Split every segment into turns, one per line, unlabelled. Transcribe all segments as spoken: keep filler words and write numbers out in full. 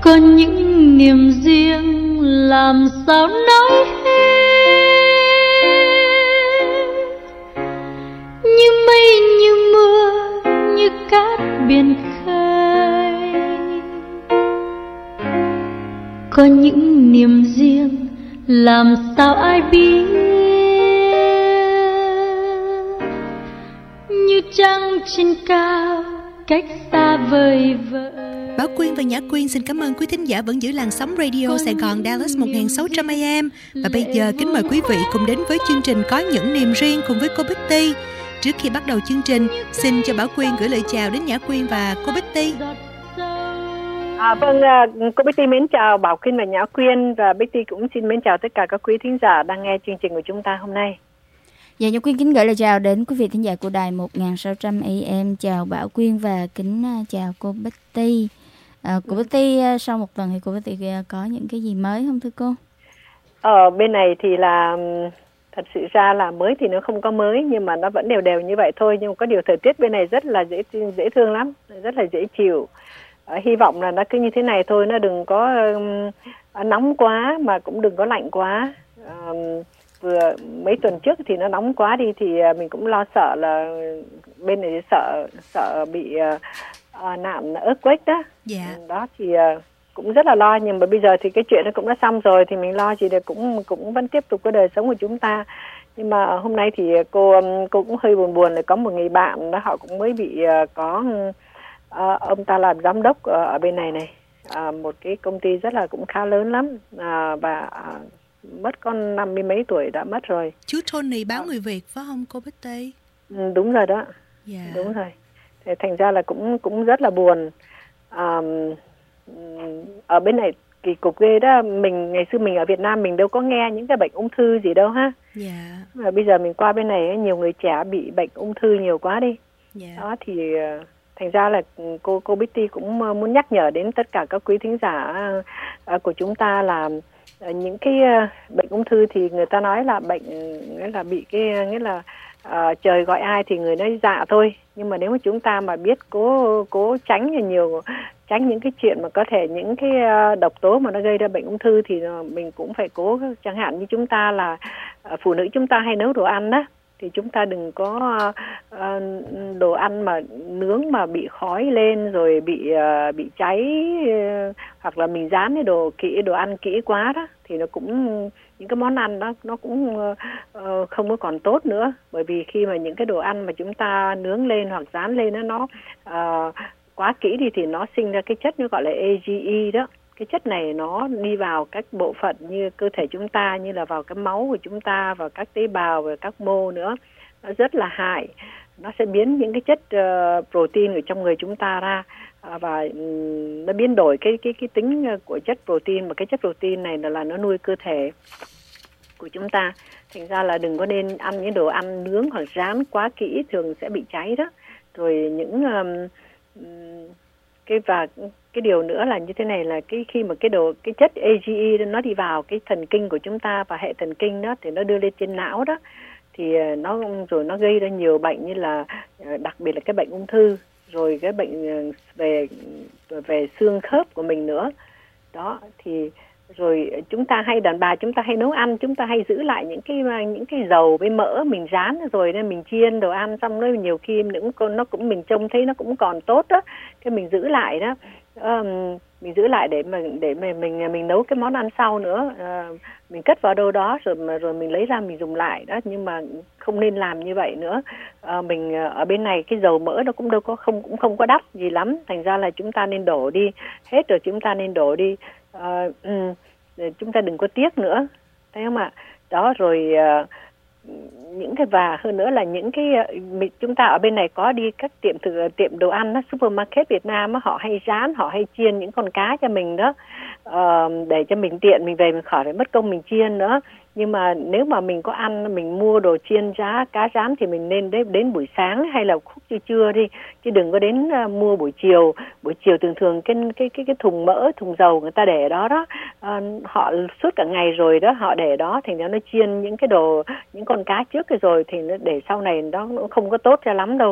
có những niềm riêng làm sao nói hết, như mây như mưa như cát biển khơi. Có những niềm riêng làm sao ai biết, như trăng trên cao cách xa vời vợi.
Bảo Quyên và Nhã Quyên xin cảm ơn quý thính giả vẫn giữ làn sóng radio Sài Gòn Dallas một nghìn sáu trăm A M. Và bây giờ kính mời quý vị cùng đến với chương trình Có những niềm riêng cùng với cô Betty. Trước khi bắt đầu chương trình, xin cho Bảo Quyên gửi lời chào đến Nhã Quyên và cô Betty.
À, vâng, cô Betty mến chào Bảo Quyên và Nhã Quyên, và Betty cũng xin mến chào tất cả các quý thính giả đang nghe chương trình của chúng ta hôm nay.
Dạ, Nhã Quyên kính gửi lời chào đến quý vị thính giả của đài một nghìn sáu trăm A M. Chào Bảo Quyên và kính chào cô Betty. À, cô Betty, sau một tuần thì cô Betty có những cái gì mới không thưa cô?
Ở bên này thì là thật sự ra là mới thì nó không có mới, nhưng mà nó vẫn đều đều như vậy thôi. Nhưng mà có điều thời tiết bên này rất là dễ dễ thương lắm, rất là dễ chịu. À, hy vọng là nó cứ như thế này thôi, nó đừng có um, nóng quá mà cũng đừng có lạnh quá. Um, vừa mấy tuần trước thì nó nóng quá đi thì mình cũng lo sợ là bên này sợ sợ bị uh, uh, nạn earthquake đó.
Dạ.
Đó thì uh, cũng rất là lo, nhưng mà bây giờ thì cái chuyện nó cũng đã xong rồi thì mình lo gì để cũng cũng vẫn tiếp tục cái đời sống của chúng ta. Nhưng mà hôm nay thì cô cô cũng hơi buồn buồn là có một người bạn đó, họ cũng mới bị uh, có uh, ông ta làm giám đốc uh, ở bên này này, uh, một cái công ty rất là cũng khá lớn lắm, uh, và uh, mất con năm mươi mấy tuổi đã mất rồi.
Chú Tony báo người Việt phải không cô Betty?
Ừ, đúng rồi đó.
Yeah.
Đúng rồi. Thế thành ra là cũng cũng rất là buồn. À, ở bên này kỳ cục ghê đó. Mình ngày xưa mình ở Việt Nam mình đâu có nghe những cái bệnh ung thư gì đâu ha.
Yeah.
Mà bây giờ mình qua bên này nhiều người trẻ bị bệnh ung thư nhiều quá đi.
Yeah.
Đó thì thành ra là cô cô Betty cũng muốn nhắc nhở đến tất cả các quý thính giả của chúng ta là những cái bệnh ung thư thì người ta nói là bệnh nghĩa là bị cái nghĩa là uh, trời gọi ai thì người nói dạ thôi. Nhưng mà nếu mà chúng ta mà biết cố cố tránh nhiều tránh những cái chuyện mà có thể những cái uh, độc tố mà nó gây ra bệnh ung thư thì mình cũng phải cố, chẳng hạn như chúng ta là uh, phụ nữ chúng ta hay nấu đồ ăn đó, thì chúng ta đừng có uh, đồ ăn mà nướng mà bị khói lên rồi bị uh, bị cháy, uh, hoặc là mình rán cái đồ kỹ đồ ăn kỹ quá đó thì nó cũng những cái món ăn đó nó cũng uh, uh, không có còn tốt nữa. Bởi vì khi mà những cái đồ ăn mà chúng ta nướng lên hoặc rán lên đó, nó uh, quá kỹ đi thì nó sinh ra cái chất nó gọi là a giê e đó. Cái chất này nó đi vào các bộ phận như cơ thể chúng ta, như là vào cái máu của chúng ta, vào các tế bào và các mô nữa. Nó rất là hại. Nó sẽ biến những cái chất uh, protein ở trong người chúng ta ra, uh, và um, nó biến đổi cái cái cái tính của chất protein, mà cái chất protein này là, là nó nuôi cơ thể của chúng ta. Thành ra là đừng có nên ăn những đồ ăn nướng hoặc rán quá kỹ, thường sẽ bị cháy đó. Rồi những um, cái và cái điều nữa là như thế này, là cái khi mà cái đồ cái chất a giê e nó đi vào cái thần kinh của chúng ta và hệ thần kinh đó thì nó đưa lên trên não đó, thì nó rồi nó gây ra nhiều bệnh, như là đặc biệt là cái bệnh ung thư, rồi cái bệnh về về xương khớp của mình nữa. Đó thì rồi chúng ta hay đàn bà chúng ta hay nấu ăn, chúng ta hay giữ lại những cái những cái dầu với mỡ mình rán rồi nên mình chiên đồ ăn, xong rồi nhiều khi những con nó cũng mình trông thấy nó cũng còn tốt đó, cái mình giữ lại đó, um, mình giữ lại để mà để mà mình mình nấu cái món ăn sau nữa, uh, mình cất vào đâu đó rồi mà rồi mình lấy ra mình dùng lại đó. Nhưng mà không nên làm như vậy nữa. Uh, mình ở bên này cái dầu mỡ nó cũng đâu có không cũng không có đắt gì lắm, thành ra là chúng ta nên đổ đi hết, rồi chúng ta nên đổ đi. Uh, um, chúng ta đừng có tiếc nữa, thấy không ạ? Đó rồi uh, những cái và hơn nữa là những cái uh, chúng ta ở bên này có đi các tiệm từ tiệm đồ ăn đó, supermarket Việt Nam đó, họ hay rán, họ hay chiên những con cá cho mình đó, uh, để cho mình tiện mình về mình khỏi phải mất công mình chiên nữa. Nhưng mà nếu mà mình có ăn, mình mua đồ chiên giá cá rán thì mình nên đến, đến buổi sáng hay là khúc trưa trưa đi, chứ đừng có đến uh, mua buổi chiều. Buổi chiều thường thường cái cái cái cái thùng mỡ, thùng dầu người ta để đó đó, uh, họ suốt cả ngày rồi đó, họ để đó, thì nó chiên những cái đồ, những con cá trước cái rồi thì nó để sau này nó không có tốt cho lắm đâu.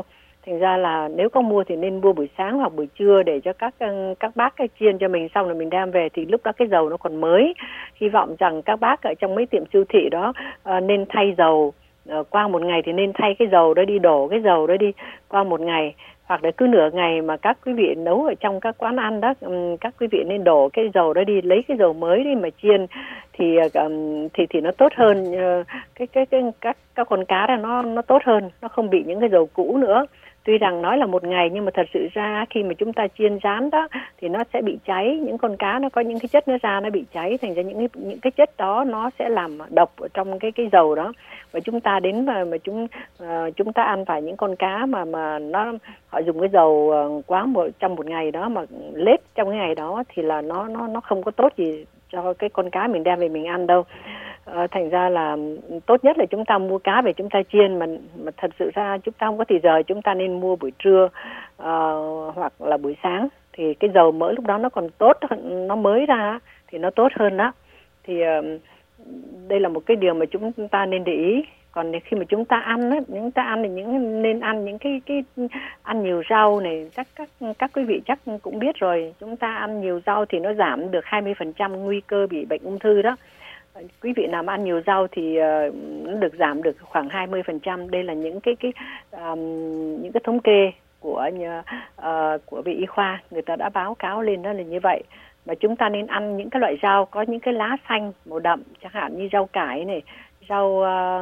Thành ra là nếu có mua thì nên mua buổi sáng hoặc buổi trưa để cho các các bác cái chiên cho mình, xong rồi mình đem về thì lúc đó cái dầu nó còn mới. Hy vọng rằng các bác ở trong mấy tiệm siêu thị đó uh, nên thay dầu uh, qua một ngày thì nên thay cái dầu đó đi, đổ cái dầu đó đi qua một ngày, hoặc là cứ nửa ngày mà các quý vị nấu ở trong các quán ăn đó, um, các quý vị nên đổ cái dầu đó đi, lấy cái dầu mới đi mà chiên thì um, thì thì nó tốt hơn. Uh, cái cái cái các các con cá đó nó nó tốt hơn, nó không bị những cái dầu cũ nữa. Tuy rằng nói là một ngày nhưng mà thật sự ra khi mà chúng ta chiên rán đó thì nó sẽ bị cháy, những con cá nó có những cái chất nó ra nó bị cháy, thành ra những cái những cái chất đó nó sẽ làm độc ở trong cái cái dầu đó. Và chúng ta đến mà mà chúng uh, chúng ta ăn phải những con cá mà mà nó họ dùng cái dầu uh, quá một trong một ngày đó mà lết trong cái ngày đó thì là nó nó nó không có tốt gì cho cái con cá mình đem về mình ăn đâu. À, thành ra là tốt nhất là chúng ta mua cá về chúng ta chiên, mà, mà thật sự ra chúng ta không có thì giờ chúng ta nên mua buổi trưa uh, hoặc là buổi sáng, thì cái dầu mỡ lúc đó nó còn tốt, nó mới ra thì nó tốt hơn đó. Thì uh, đây là một cái điều mà chúng ta nên để ý. Còn khi mà chúng ta ăn á, chúng ta ăn thì những nên ăn những cái cái ăn nhiều rau này, các các các quý vị chắc cũng biết rồi, chúng ta ăn nhiều rau thì nó giảm được hai mươi phần trăm nguy cơ bị bệnh ung thư đó. Quý vị nào mà ăn nhiều rau thì uh, nó được giảm được khoảng hai mươi phần trăm. Đây là những cái cái um, những cái thống kê của uh, của vị y khoa, người ta đã báo cáo lên đó là như vậy. Mà chúng ta nên ăn những cái loại rau có những cái lá xanh màu đậm, chẳng hạn như rau cải này, rau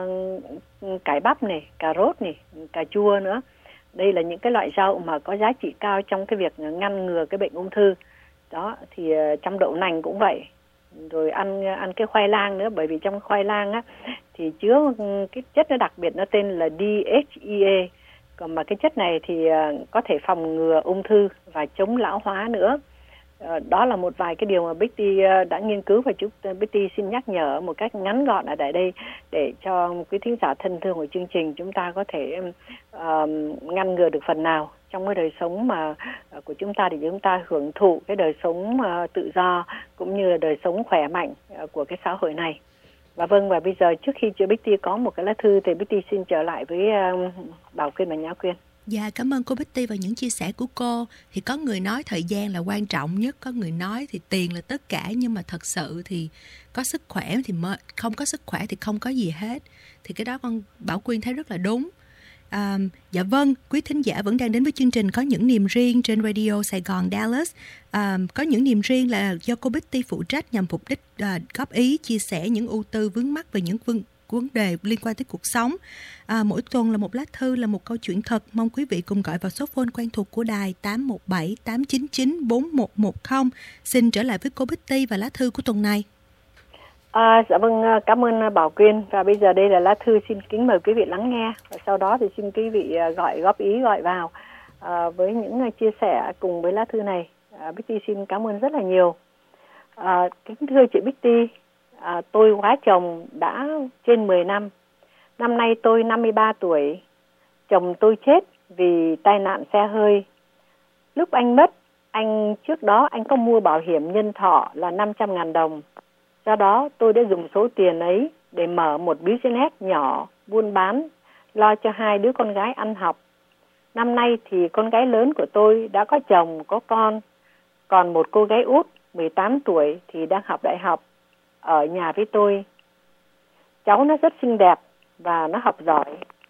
uh, cải bắp này, cà rốt này, cà chua nữa. Đây là những cái loại rau mà có giá trị cao trong cái việc ngăn ngừa cái bệnh ung thư. Đó thì uh, trong đậu nành cũng vậy. Rồi ăn ăn cái khoai lang nữa, bởi vì trong khoai lang á thì chứa cái chất nó đặc biệt, nó tên là đê hát e a. Còn mà cái chất này thì uh, có thể phòng ngừa ung thư và chống lão hóa nữa. Uh, đó là một vài cái điều mà Betty uh, đã nghiên cứu, và chúng Betty xin nhắc nhở một cách ngắn gọn ở tại đây để cho quý thính giả thân thương của chương trình chúng ta có thể uh, ngăn ngừa được phần nào trong cái đời sống mà uh, của chúng ta, để chúng ta hưởng thụ cái đời sống uh, tự do cũng như là đời sống khỏe mạnh uh, của cái xã hội này. Và vâng, và bây giờ trước khi chị Betty có một cái lá thư thì Betty xin trở lại với uh, Bảo Quyên và Nhã Quyên.
Dạ, cảm ơn cô Betty và những chia sẻ của cô. Thì có người nói thời gian là quan trọng nhất, có người nói thì tiền là tất cả, nhưng mà thật sự thì có sức khỏe thì mới, không có sức khỏe thì không có gì hết. Thì cái đó con Bảo Quyên thấy rất là đúng. À, dạ vâng, quý thính giả vẫn đang đến với chương trình Có Những Niềm Riêng trên Radio Sài Gòn Dallas. À, có những niềm riêng là do cô Betty phụ trách nhằm mục đích à, góp ý, chia sẻ những ưu tư vướng mắc về những vấn vấn đề liên quan tới cuộc sống. À, mỗi tuần là một lá thư, là một câu chuyện thật. Mong quý vị cùng gọi vào số phone quen thuộc của đài tám một bảy tám chín chín bốn một một không. Xin trở lại với cô Betty và lá thư của tuần này.
À, dạ vâng, cảm ơn Bảo Quyên. Và bây giờ đây là lá thư, xin kính mời quý vị lắng nghe. Và sau đó thì xin quý vị gọi góp ý, gọi vào à, với những chia sẻ cùng với lá thư này. À, Betty xin cảm ơn rất là nhiều. À, kính thưa chị Betty, à, tôi hóa chồng đã trên mười năm. Năm nay tôi năm mươi ba tuổi. Chồng tôi chết vì tai nạn xe hơi. Lúc anh mất, anh trước đó anh có mua bảo hiểm nhân thọ là năm trăm ngàn đồng. Do đó tôi đã dùng số tiền ấy để mở một business nhỏ, buôn bán, lo cho hai đứa con gái ăn học. Năm nay thì con gái lớn của tôi đã có chồng, có con. Còn một cô gái út mười tám tuổi thì đang học đại học ở nhà với tôi. Cháu nó rất xinh đẹp và nó học giỏi.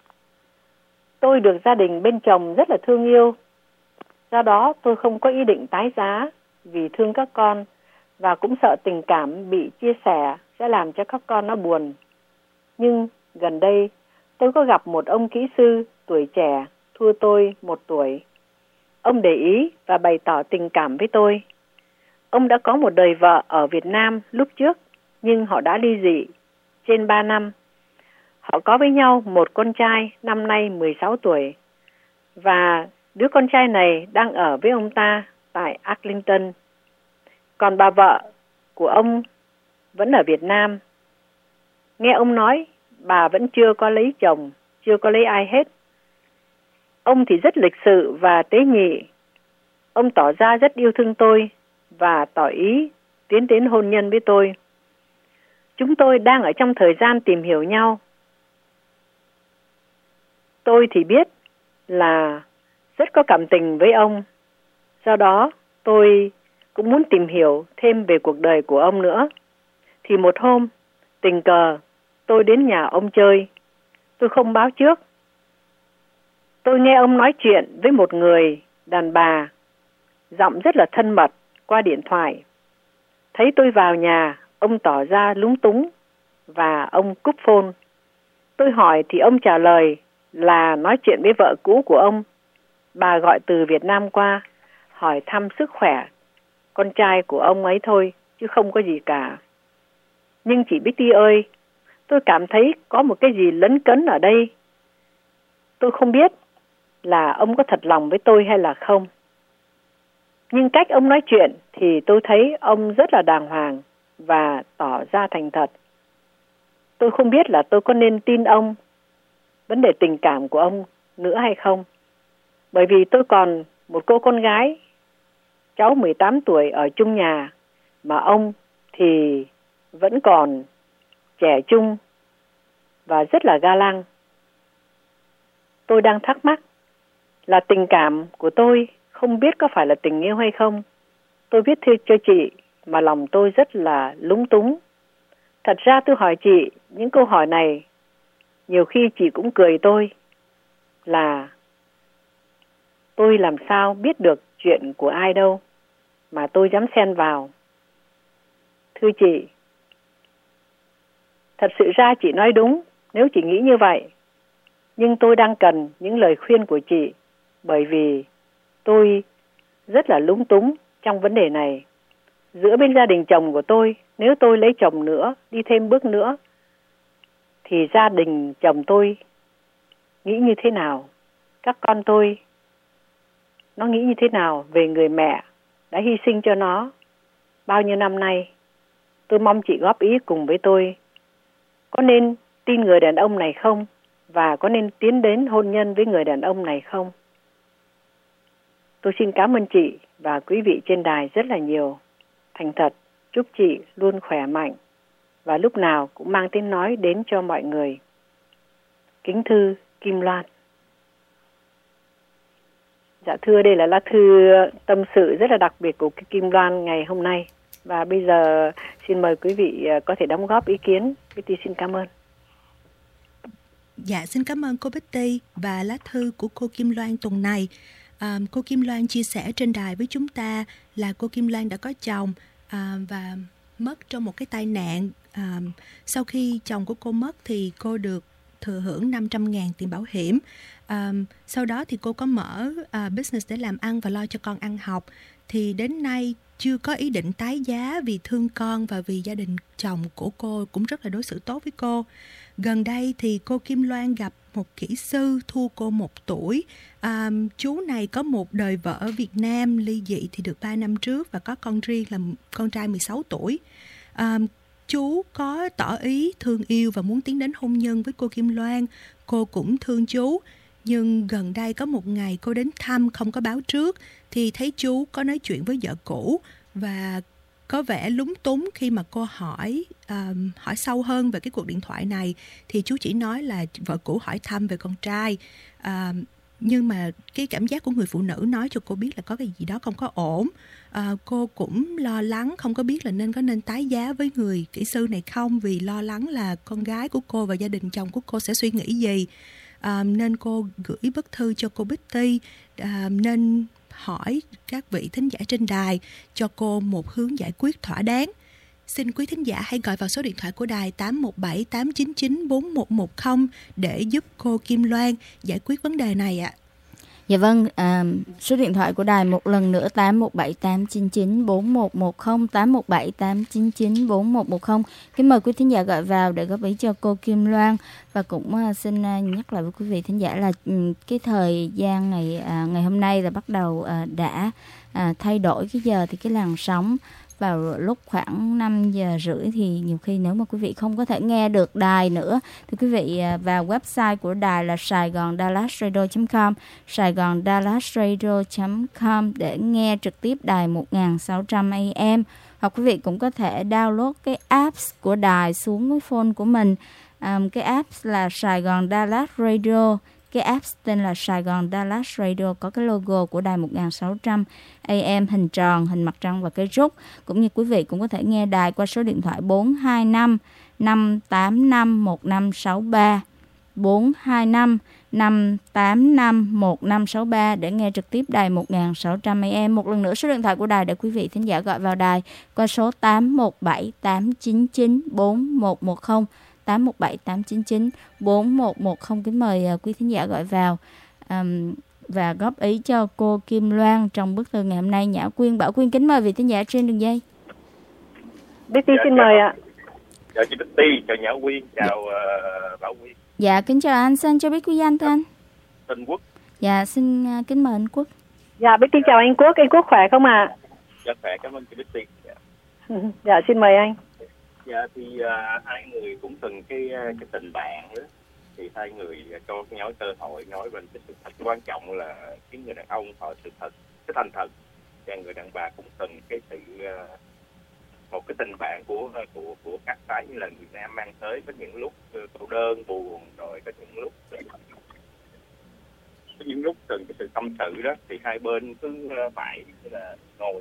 Tôi được gia đình bên chồng rất là thương yêu. Do đó tôi không có ý định tái giá vì thương các con, và cũng sợ tình cảm bị chia sẻ sẽ làm cho các con nó buồn. Nhưng gần đây tôi có gặp một ông kỹ sư tuổi trẻ, thua tôi một tuổi. Ông để ý và bày tỏ tình cảm với tôi. Ông đã có một đời vợ ở Việt Nam lúc trước, nhưng họ đã ly dị trên ba năm. Họ có với nhau một con trai năm nay mười sáu tuổi. Và đứa con trai này đang ở với ông ta tại Arlington. Còn bà vợ của ông vẫn ở Việt Nam. Nghe ông nói, bà vẫn chưa có lấy chồng, chưa có lấy ai hết. Ông thì rất lịch sự và tế nhị. Ông tỏ ra rất yêu thương tôi và tỏ ý tiến đến hôn nhân với tôi. Chúng tôi đang ở trong thời gian tìm hiểu nhau. Tôi thì biết là rất có cảm tình với ông. Do đó, tôi cũng muốn tìm hiểu thêm về cuộc đời của ông nữa. Thì một hôm, tình cờ, tôi đến nhà ông chơi. Tôi không báo trước. Tôi nghe ông nói chuyện với một người đàn bà, giọng rất là thân mật qua điện thoại. Thấy tôi vào nhà, ông tỏ ra lúng túng và ông cúp phone. Tôi hỏi thì ông trả lời là nói chuyện với vợ cũ của ông. Bà gọi từ Việt Nam qua, hỏi thăm sức khỏe con trai của ông ấy thôi, chứ không có gì cả. Nhưng chị Betty ơi, tôi cảm thấy có một cái gì lấn cấn ở đây. Tôi không biết là ông có thật lòng với tôi hay là không. Nhưng cách ông nói chuyện thì tôi thấy ông rất là đàng hoàng và tỏ ra thành thật. Tôi không biết là tôi có nên tin ông vấn đề tình cảm của ông nữa hay không. Bởi vì tôi còn một cô con gái, cháu mười tám tuổi ở chung nhà, mà ông thì vẫn còn trẻ trung và rất là ga lăng. Tôi đang thắc mắc là tình cảm của tôi không biết có phải là tình yêu hay không. Tôi viết thư cho chị mà lòng tôi rất là lúng túng. Thật ra tôi hỏi chị những câu hỏi này, nhiều khi chị cũng cười tôi là tôi làm sao biết được chuyện của ai đâu mà tôi dám xen vào. Thưa chị, thật sự ra chị nói đúng nếu chị nghĩ như vậy. Nhưng tôi đang cần những lời khuyên của chị, bởi vì tôi rất là lúng túng trong vấn đề này. Giữa bên gia đình chồng của tôi, nếu tôi lấy chồng nữa, đi thêm bước nữa, thì gia đình chồng tôi nghĩ như thế nào? Các con tôi, nó nghĩ như thế nào về người mẹ đã hy sinh cho nó bao nhiêu năm nay? Tôi mong chị góp ý cùng với tôi. Có nên tin người đàn ông này không? Và có nên tiến đến hôn nhân với người đàn ông này không? Tôi xin cảm ơn chị và quý vị trên đài rất là nhiều. Thành thật, chúc chị luôn khỏe mạnh và lúc nào cũng mang tiếng nói đến cho mọi người. Kính thư Kim Loan. Dạ thưa, đây là lá thư tâm sự rất là đặc biệt của Kim Loan ngày hôm nay. Và bây giờ xin mời quý vị có thể đóng góp ý kiến. Betty xin cảm ơn.
Dạ, xin cảm ơn cô Betty và lá thư của cô Kim Loan tuần này. À, cô Kim Loan chia sẻ trên đài với chúng ta là cô Kim Loan đã có chồng à, và mất trong một cái tai nạn. À, sau khi chồng của cô mất thì cô được thừa hưởng năm trăm ngàn tiền bảo hiểm. À, sau đó thì cô có mở à, business để làm ăn và lo cho con ăn học. Thì đến nay chưa có ý định tái giá vì thương con và vì gia đình chồng của cô cũng rất là đối xử tốt với cô. Gần đây thì cô Kim Loan gặp một kỹ sư thua cô một tuổi. À, chú này có một đời vợ ở Việt Nam, ly dị thì được ba năm trước và có con riêng là con trai mười sáu tuổi. À, chú có tỏ ý thương yêu và muốn tiến đến hôn nhân với cô Kim Loan. Cô cũng thương chú. Nhưng gần đây có một ngày cô đến thăm không có báo trước thì thấy chú có nói chuyện với vợ cũ và có vẻ lúng túng khi mà cô hỏi um, hỏi sâu hơn về cái cuộc điện thoại này. Thì chú chỉ nói là vợ cũ hỏi thăm về con trai. Um, nhưng mà cái cảm giác của người phụ nữ nói cho cô biết là có cái gì đó không có ổn. Uh, cô cũng lo lắng, không có biết là nên có nên tái giá với người kỹ sư này không, vì lo lắng là con gái của cô và gia đình chồng của cô sẽ suy nghĩ gì. À, nên cô gửi bức thư cho cô Betty, à, nên hỏi các vị thính giả trên đài cho cô một hướng giải quyết thỏa đáng. Xin quý thính giả hãy gọi vào số điện thoại của đài tám một bảy tám chín chín bốn một một không để giúp cô Kim Loan giải quyết vấn đề này ạ.
Dạ vâng, à, số điện thoại của đài một lần nữa tám một bảy tám chín chín bốn một một không, tám một bảy tám chín chín bốn một một không. Kính mời quý thính giả gọi vào để góp ý cho cô Kim Loan. Và cũng à, xin à, nhắc lại với quý vị thính giả là um, cái thời gian ngày à, ngày hôm nay là bắt đầu à, đã à, thay đổi cái giờ, thì cái làn sóng vào lúc khoảng năm giờ rưỡi thì nhiều khi nếu mà quý vị không có thể nghe được đài nữa thì quý vị vào website của đài là saigon dallas radio chấm com, saigon dallas radio chấm com để nghe trực tiếp đài một nghìn sáu trăm A M. Hoặc quý vị cũng có thể download cái apps của đài xuống cái phone của mình. Um, cái apps là Saigon Dallas Radio. cái app tên là Sài Gòn Dallas Radio, có cái logo của đài một nghìn sáu trăm A M hình tròn, hình mặt trăng và cái rút. Cũng như quý vị cũng có thể nghe đài qua số điện thoại bốn hai năm năm tám năm một năm sáu ba, bốn hai năm năm tám năm một năm sáu ba để nghe trực tiếp đài một nghìn sáu trăm A M. Một lần nữa số điện thoại của đài để quý vị thính giả gọi vào đài qua số tám một bảy tám chín chín bốn một một không, tám một bảy tám chín chín bốn một một không. Kính mời quý thính giả gọi vào um, và góp ý cho cô Kim Loan trong bức thư ngày hôm nay. Nhã Quyên, Bảo Quyên kính mời vị thính giả trên đường dây.
Betty dạ, xin mời ạ.
Chào chị Betty, chào Nhã Quyên, chào dạ. uh, Bảo Quyên.
Dạ, kính chào anh, xin cho biết quý danh thưa anh.
Tên Quốc.
Dạ, xin uh, kính mời anh Quốc.
Dạ, Betty chào anh Quốc, anh Quốc khỏe không ạ? À?
Dạ, khỏe, cảm ơn chị Betty. Dạ,
dạ xin mời anh.
Dạ, thì uh, hai người cũng từng cái cái tình bạn đó. Thì hai người cho nhau cơ hội nói về cái sự thật. Quan trọng là cái người đàn ông họ sự thật, cái thành thật. Và người đàn bà cũng cần cái sự uh, một cái tình bạn của của của các phái như là người nam mang tới, có những lúc cô đơn buồn, rồi có những lúc có những lúc cần cái sự tâm sự đó, thì hai bên cứ phải là ngồi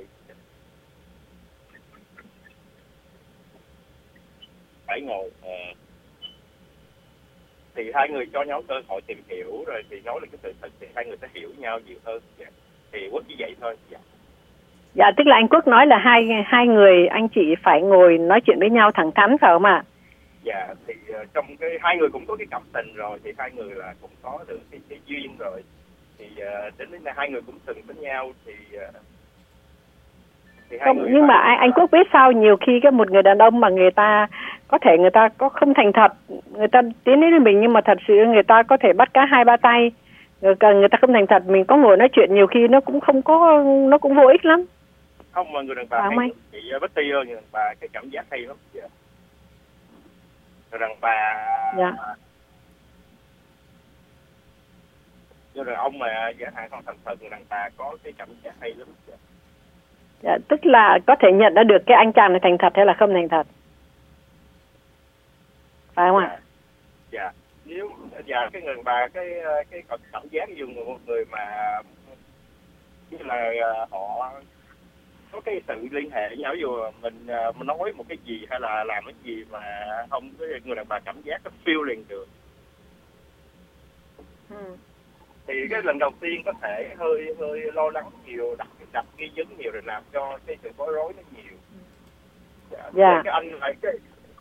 phải ngồi uh, thì hai người cho nhau cơ hội tìm hiểu, rồi thì nói lên cái sự thật thì hai người sẽ hiểu nhau nhiều hơn. Thì Quốc chỉ vậy thôi. Dạ.
Dạ, tức là anh Quốc nói là hai hai người anh chị phải ngồi nói chuyện với nhau thẳng thắn phải không ạ?
Dạ, thì uh, trong cái hai người cũng có cái cảm tình rồi, thì hai người là cũng có được cái, cái duyên rồi, thì uh, đến nay hai người cũng từng với nhau thì, uh, thì hai
không,
người
nhưng mà anh, anh Quốc biết sao, nhiều khi cái một người đàn ông mà người ta có thể người ta có không thành thật, người ta tiến đến với mình nhưng mà thật sự người ta có thể bắt cá hai ba tay, người, người ta không thành thật, mình có ngồi nói chuyện nhiều khi nó cũng không có, nó cũng vô ích lắm.
Không, mà người đàn bà hay chị Betty ơi, người đàn bà cái cảm giác hay lắm. Dạ. Người đàn bà dạ. Người đàn ông mà giả hạn không thành thật, người đàn bà có cái cảm giác hay lắm. Dạ.
Dạ, tức là có thể nhận ra được cái anh chàng này thành thật hay là không thành thật, phải không ạ?
Dạ. Dạ. Nếu dạ cái người đàn bà cái cái cảm giác như một người mà như là họ có cái sự liên hệ với nhau, ví dụ mình mình nói một cái gì hay là làm cái gì mà không, cái người đàn bà cảm giác nó feel liền được. Ừ. Thì cái lần đầu tiên có thể hơi hơi lo lắng nhiều, đặt đặt nghi vấn nhiều rồi làm cho cái sự bối rối nó nhiều. Dạ. Yeah. Cái anh này cái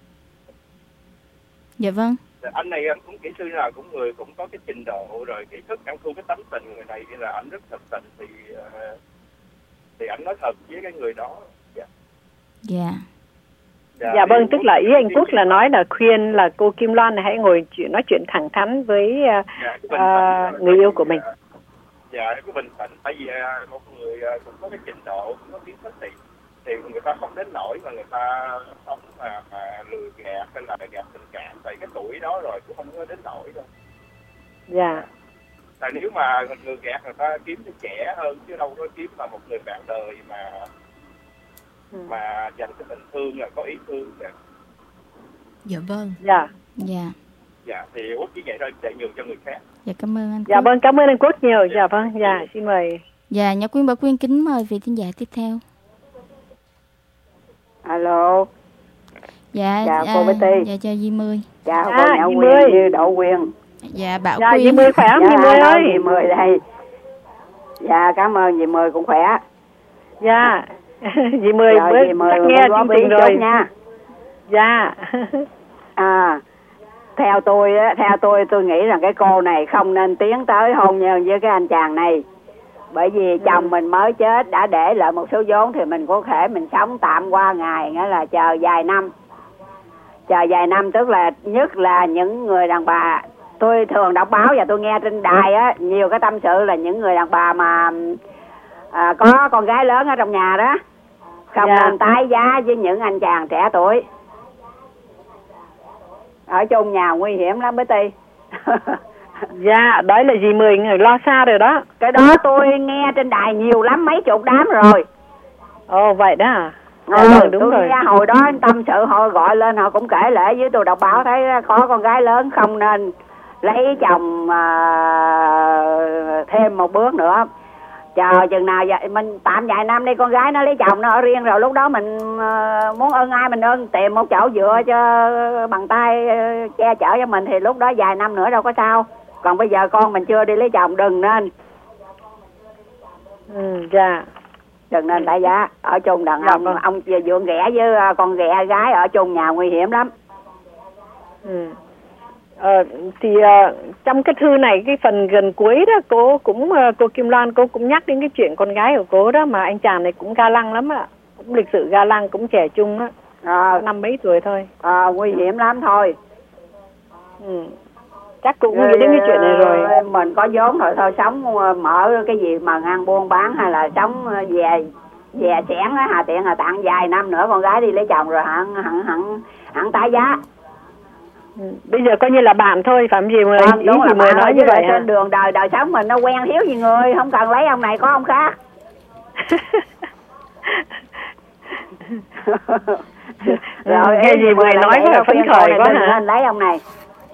dạ vâng.
Anh này anh cũng kỹ sư là cũng người cũng có cái trình độ rồi kiến thức, em thu cái tấm tình người này là anh rất thật tình, thì uh, thì anh nói thật với cái người đó. Dạ.
Dạ.
Dạ, dạ vâng, tức là ý anh Quốc là nói là khuyên là cô Kim Loan này hãy ngồi chuyện nói chuyện thẳng thắn với uh, dạ, uh, người yêu của mình.
Dạ, cái bình tĩnh, tại vì uh, một người uh, cũng có cái trình độ, cũng có kiến thức thì thì người ta không đến nỗi mà người ta không mà, mà lừa gạt hay là gạt tình cảm, tại cái tuổi đó rồi cũng không có đến nỗi đâu.
Dạ.
Tại nếu mà người gạt người ta kiếm cho trẻ hơn, chứ đâu có kiếm là một người bạn đời mà ừ. mà dành cái tình thương là có ý thương. Dạ.
Dạ vâng.
Dạ.
Dạ.
Dạ, thì Quốc chỉ vậy thôi, chạy nhường cho người khác.
Dạ, cảm ơn anh Quốc.
Dạ vâng, cảm ơn anh Quốc nhiều. Dạ, dạ vâng, dạ, xin mời.
Dạ, Nhã Quyên, Bảo Quyên kính mời vị thính giả tiếp theo.
Alo.
Dạ,
dạ
à,
cô Betty.
Dạ, chào Di Mười.
Dạ, cô à, Nhã Quyên như Đậu Quyên.
Dạ, Bảo
dạ,
Quyên.
Di Mười khỏe không,
dạ,
Di Mười ơi?
Di Mười đây. Dạ, cảm ơn Di Mười cũng khỏe.
Dạ, Di Mười
dạ,
mới chắc nghe chương trình rồi
nha.
Dạ.
À, theo tôi theo tôi tôi nghĩ rằng cái cô này không nên tiến tới hôn nhân với cái anh chàng này. Bởi vì ừ. chồng mình mới chết, đã để lại một số vốn thì mình có thể mình sống tạm qua ngày, nghĩa là chờ vài năm. Chờ vài năm tức là nhất là những người đàn bà, tôi thường đọc báo và tôi nghe trên đài á, nhiều cái tâm sự là những người đàn bà mà à, có con gái lớn ở trong nhà đó, không yeah. nên tái giá với những anh chàng trẻ tuổi. Ở chung nhà nguy hiểm lắm Betty.
Dạ, đấy là gì Mười người lo xa rồi đó.
Cái đó tôi nghe trên đài nhiều lắm, mấy chục đám rồi.
Ồ vậy đó à?
Ừ, ừ, đúng tôi rồi. Nghe hồi đó tâm sự họ gọi lên họ cũng kể lễ với tôi đọc báo thấy có con gái lớn không nên lấy chồng à, thêm một bước nữa. Chờ chừng nào vậy mình tạm vài năm đi, con gái nó lấy chồng nó ở riêng rồi lúc đó mình uh, muốn ơn ai mình ơn, tìm một chỗ dựa cho bằng tay uh, che chở cho mình thì lúc đó vài năm nữa đâu có sao. Còn bây giờ con mình chưa đi lấy chồng đừng nên.
Ừ, dạ.
Đừng nên đại giá ở chung đàn
dạ,
ông
vâng.
ông dượng ghẻ với uh, con ghẻ gái ở chung nhà nguy hiểm lắm.
Ừ. Ờ, thì uh, trong cái thư này cái phần gần cuối đó cô cũng uh, cô Kim Loan cô cũng nhắc đến cái chuyện con gái của cô đó, mà anh chàng này cũng ga lăng lắm ạ, cũng lịch sự ga lăng, cũng trẻ trung á, à, năm mấy tuổi thôi.
À, nguy hiểm lắm thôi.
Ừ. Chắc cũng nghĩ đến cái chuyện này rồi.
Mình có vốn rồi thôi, sống mở cái gì mà ngang buôn bán hay là sống về về xẻn á, hà tiện hà tặng vài năm nữa con gái đi lấy chồng rồi hẳn hẳn hẳn hẳn tái giá.
Ừ. Bây giờ coi như là bạn thôi, phải không gì mà
à,
ý gì mà nói như vậy
trên đường đời đời sống mình nó quen thiếu gì người, không cần lấy ông này có ông khác.
Rồi nghe gì người nói có phấn khởi quá hả?
Nên lấy ông này.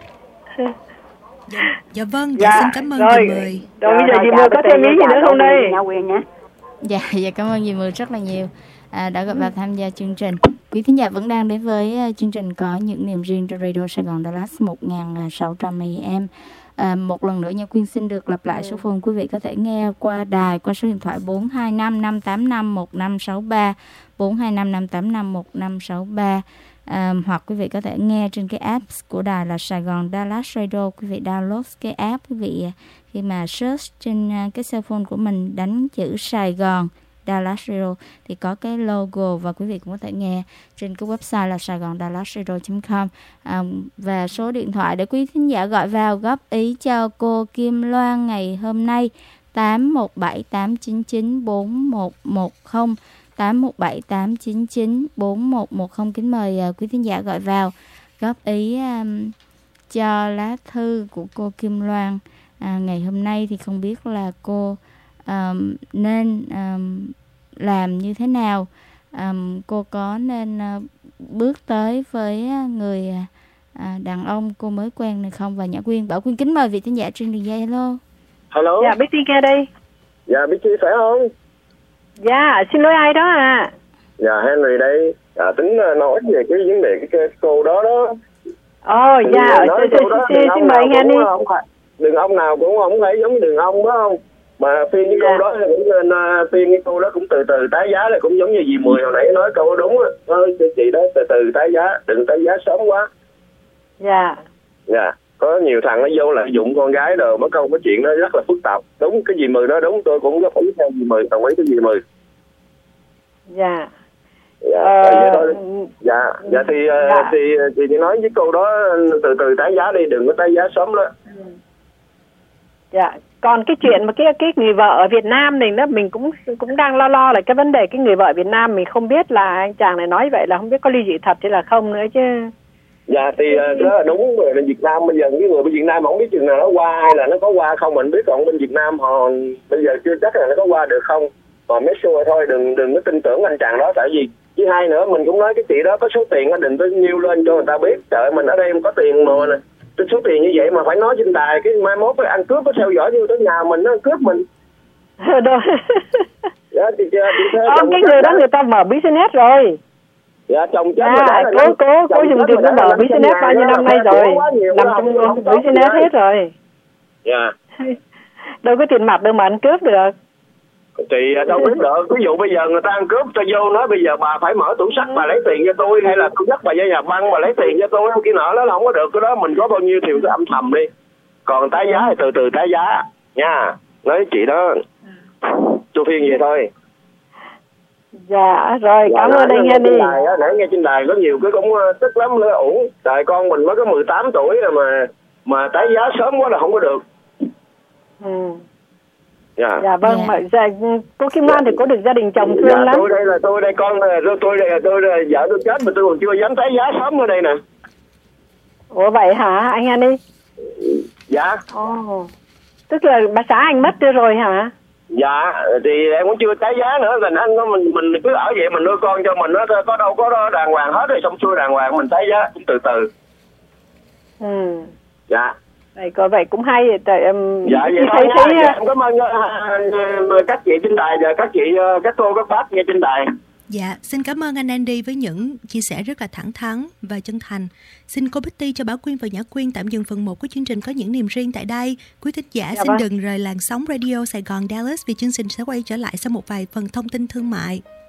Dạ, dạ vâng, dạ, dạ xin cảm ơn
rồi,
dì Mười.
Rồi bây giờ dì Mười có thêm ý gì nữa không đây?
Dạ, dạ cảm ơn dì Mười rất là nhiều à, đã gặp và tham gia chương trình. Quý thính giả vẫn đang đến với uh, chương trình Có Những Niềm Riêng trên Radio Sài Gòn Dallas một nghìn sáu trăm A M. À, một lần nữa Nha Quyên xin được lặp lại số phone quý vị có thể nghe qua đài qua số điện thoại bốn hai năm năm tám năm một năm sáu ba, bốn hai năm năm tám năm một năm sáu ba. À, hoặc quý vị có thể nghe trên cái app của đài là Sài Gòn Dallas Radio. Quý vị download cái app, quý vị khi mà search trên cái cell phone của mình đánh chữ Sài Gòn Dallas Radio thì có cái logo, và quý vị cũng có thể nghe trên cái website là sài gòn dallas radio chấm com. À, và số điện thoại để quý thính giả gọi vào góp ý cho cô Kim Loan ngày hôm nay tám một bảy tám chín chín bốn một một không, tám một bảy tám chín chín bốn một một không. Kính mời uh, quý thính giả gọi vào góp ý um, cho lá thư của cô Kim Loan. À, ngày hôm nay thì không biết là cô um, nên um, làm như thế nào, um, cô có nên uh, bước tới với người uh, đàn ông cô mới quen này không? Và Nhã Quyên, Bảo Quyên kính mời vị thính giả trên đường dây. Hello.
Hello.
Dạ, Betty nghe đây.
Dạ, Betty phải không?
Dạ, xin lỗi ai đó à?
Dạ, Henry đây. Dạ, tính nói về cái vấn đề cái, cái cô đó đó.
Ồ, oh, dạ, xin mời anh đi.
Đừng ông nào cũng không phải giống như đường ông đó không? Mà phiên cái yeah. cô đó cũng nên uh, phiên cái cô đó cũng từ từ tái giá, là cũng giống như dì Mười hồi nãy nói câu đúng á, thôi chị đó từ từ tái giá, đừng tái giá sớm quá.
Dạ. Yeah.
Dạ, yeah. Có nhiều thằng nó vô lợi dụng con gái rồi, mất công cái chuyện đó rất là phức tạp. Đúng, cái dì Mười nói đúng, tôi cũng góp ý theo dì Mười, đồng ý cái dì Mười.
Dạ. Yeah.
Dạ,
ờ...
vậy thôi. Dạ, dạ thì dạ. thì thì chị nói với cô đó từ từ tái giá đi, đừng có tái giá sớm đó.
Ừ. Dạ, còn cái chuyện mà cái cái người vợ ở Việt Nam mình đó, mình cũng cũng đang lo lo là cái vấn đề cái người vợ Việt Nam, mình không biết là anh chàng này nói vậy là không biết có ly dị thật hay là không nữa chứ.
Dạ thì đó là đúng rồi. Việt Nam bây giờ cái người bên Việt Nam không biết chừng nào nó qua hay là nó có qua không mình biết, còn bên Việt Nam họ bây giờ chưa chắc là nó có qua được không. Mà mấy xưa thôi, đừng đừng có tin tưởng anh chàng đó, tại vì với hai nữa mình cũng nói cái chị đó có số tiền đó, đừng có nhiêu lên cho người ta biết. Trời, mình ở đây không có tiền mà nè, cái số tiền như vậy mà phải nói trên đài, cái mai mốt phải ăn cướp có theo dõi vô tới nhà mình nó cướp mình. Dạ thì chưa thì thế.
Ông cái người đó người ta mở business rồi.
Dạ chồng chết
à,
rồi.
Cố cố cố dùng tiền nó mở business bao nhiêu năm nay rồi, nằm trong business hết rồi.
Dạ.
Đâu có tiền mặt đâu mà ăn cướp được.
Thì đâu biết được, ví dụ bây giờ người ta ăn cướp cho vô nói bây giờ bà phải mở tủ sắt bà lấy tiền cho tôi, hay là tôi dắt bà ra nhà băng bà lấy tiền cho tôi, kia nọ đó là không có được. Cái đó mình có bao nhiêu thì cứ âm thầm đi, còn tái giá thì từ từ tái giá nha. Nói chị đó tôi phiên vậy thôi.
Dạ rồi, dạ, cảm ơn anh nghe đi.
Nãy nghe trên đài có nhiều cái cũng tức lắm nữa, ổn. Tại con mình mới có mười tám tuổi rồi mà mà tái giá sớm quá là không có được.
Ừ.
Dạ.
Dạ vâng, dạ. Mà, dạ, cô Kim Loan thì có được gia đình chồng thương
dạ,
lắm.
Tôi đây là tôi đây con tôi tôi đây là tôi đây, vợ tôi chết mà tôi còn chưa dám tái giá sớm ở đây nè.
Ủa vậy hả anh Anh đi?
Dạ.
Ồ. Oh. Tức là bà xã anh mất đi rồi hả?
Dạ, thì em cũng chưa tái giá nữa, là anh có mình mình cứ ở vậy mình nuôi con cho mình, nó có đâu có đàng hoàng hết rồi, xong xuôi đàng hoàng mình tái giá cũng từ từ.
Ừ.
Dạ.
Vậy có vậy cũng hay. Tại um,
dạ vậy
thấy
thôi
thấy
nha. Dạ, em cảm ơn uh, các chị trên đài và các chị uh, các cô các bác nghe trên đài.
Dạ, xin cảm ơn anh Andy với những chia sẻ rất là thẳng thắn và chân thành. Xin cô Betty cho Bảo Quyên và Nhã Quyên tạm dừng phần một của chương trình Có Những Niềm Riêng tại đây. Quý thính giả
dạ
xin
vâng.
đừng rời làn sóng radio Sài Gòn Dallas vì chương trình sẽ quay trở lại sau một vài phần thông tin thương mại.